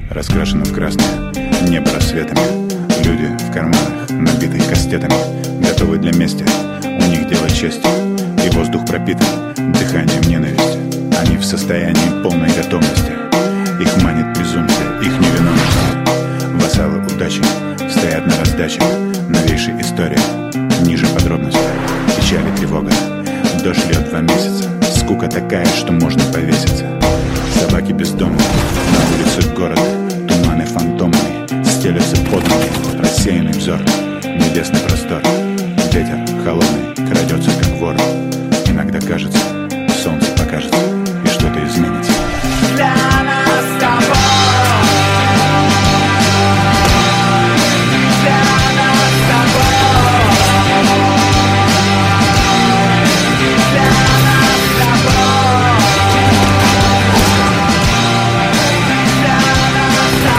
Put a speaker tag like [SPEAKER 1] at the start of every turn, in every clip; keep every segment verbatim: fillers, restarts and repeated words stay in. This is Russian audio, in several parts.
[SPEAKER 1] раскрашено в красное, небо рассветами. Люди в карманах, набитых кастетами, готовы для мести, у них дело чести. И воздух пропитан дыханием ненависти. Они в состоянии полной готовности. Их манит презумпция, их невиновность. Вассалы удачи стоят на раздаче новейшей истории. Ниже подробностей, печаль и тревога. Дождь льет два месяца, скука такая, что можно повеситься. Собаки бездомные, на улицах города, туманы фантомные, стелются под ноги, рассеянный взор, небесный простор. Ветер холодный крадется, как вор. Иногда кажется, солнце покажется, и что-то изменится.
[SPEAKER 2] Для нас с тобой, для нас с тобой, для нас с тобой, для нас с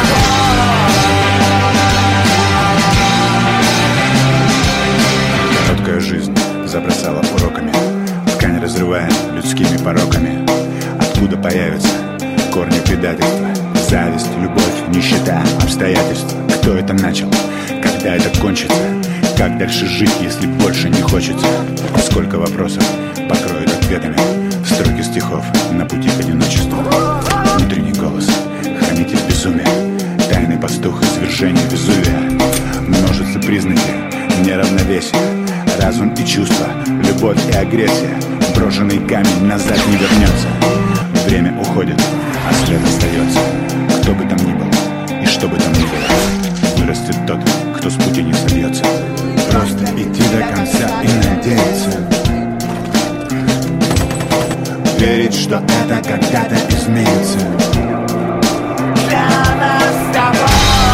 [SPEAKER 2] тобой.
[SPEAKER 1] Короткая жизнь забросала уроками, ткань разрывая людскими пороками. Откуда появятся корни предательства, зависть, любовь, нищета, обстоятельства? Кто это начал? Когда это кончится? Как дальше жить, если больше не хочется? Сколько вопросов покроют ответами строки стихов на пути к одиночеству? Внутренний голос, хранитель безумия, тайный пастух, извержение Везувия. Множатся признаки неравновесия, разум и чувства, любовь и агрессия. Брошенный камень назад не вернется. Время уходит, а след остается. Кто бы там ни был и что бы там ни было, вырастет тот, кто с пути не собьется. Просто идти до конца и надеяться, верить, что это когда-то изменится.
[SPEAKER 2] Для нас с тобой,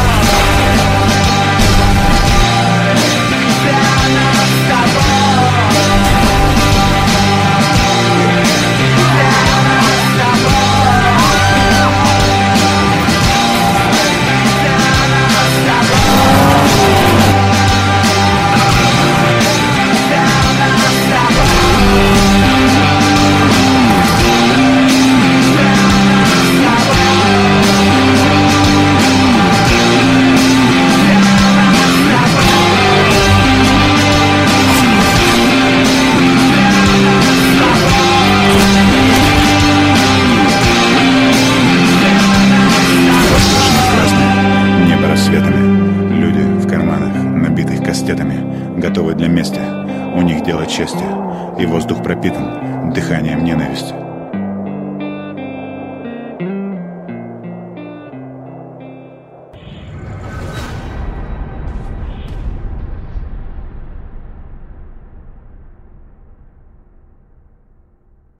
[SPEAKER 2] для нас с тобой.
[SPEAKER 1] Люди в карманах, набитых кастетами, готовы для мести, у них дело чести. И воздух пропитан дыханием ненависти.